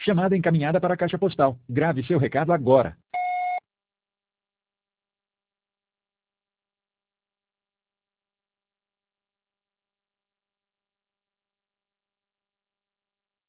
Chamada encaminhada para a caixa postal. Grave seu recado agora.